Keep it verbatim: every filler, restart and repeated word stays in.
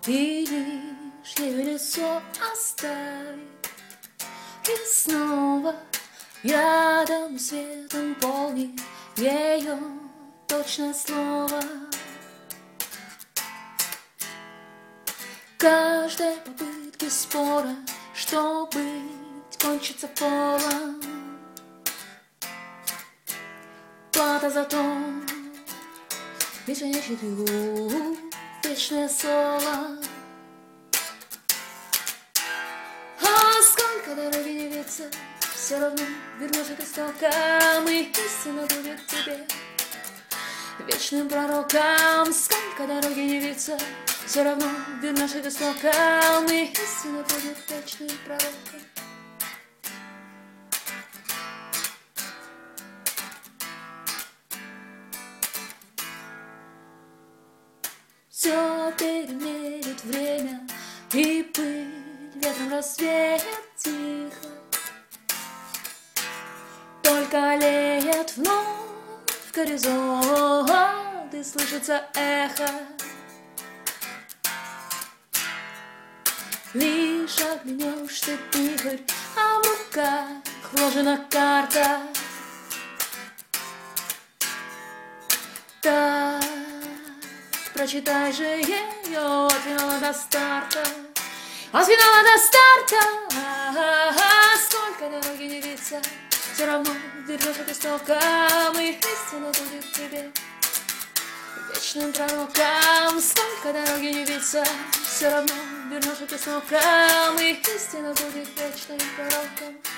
Ты лишь ее лицо оставь, и снова рядом светом полни ее точное слово. Каждой попытки спора, что быть, кончится полом. Плата за то, бесконечный тревог, вечное соло. А сколько дороги не виться, все равно вернешь к истокам, и истина будет тебе вечным пророком. Сколько дороги не виться, все равно вернешь к истокам, и истина будет вечным пророком. Все перемерит время, и пыль ветром рассвеет тихо. Только леет вновь горизонт, и слышится эхо. Лишь оглянешься вихрь, а в руках вложена карта. Так, прочитай же ее от финала до старта. От финала до старта. А-а-а, сколько дороги не виться, все равно вернешь к истокам, и истина будет тебе вечным пророком. Сколько дороги не виться, все равно вернешь к истокам, и истина будет вечным пророком.